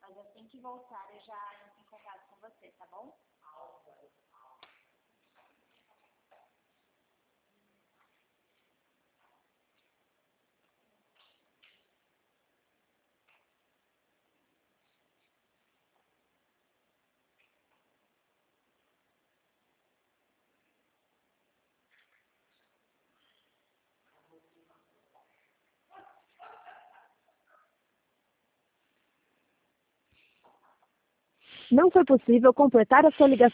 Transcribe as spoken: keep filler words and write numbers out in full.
Mas assim que voltar, eu já entro em contato com você, tá bom? Não foi possível completar a sua ligação.